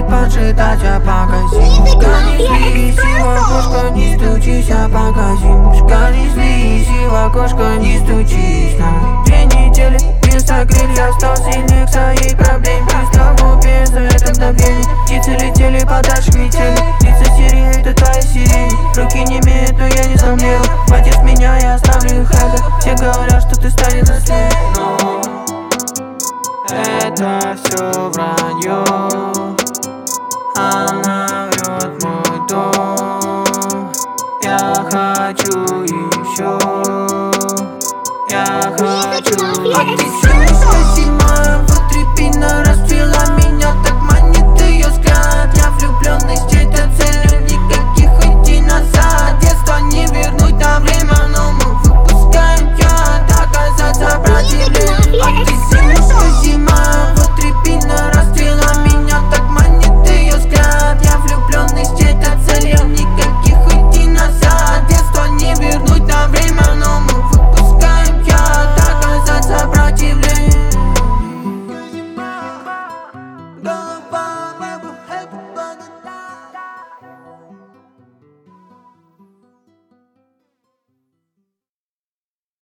поджидать, а погасим. Мушка, не злись, и в окошко не стучись, а погасим. Мушка, не злись, и в окошко не стучись. На 2 недели инстагриль, я стал сильнее к своей проблеме. Пристал глупее за это мгновение. Птицы летели подальше к метели. Лица серии, это твоя сирень. Руки не имеют, но я не замеру. Хватит меня, я оставлю их это. Все говорят, что ты станешь наследием, но это все вранье. Она врет мой дом. Я хочу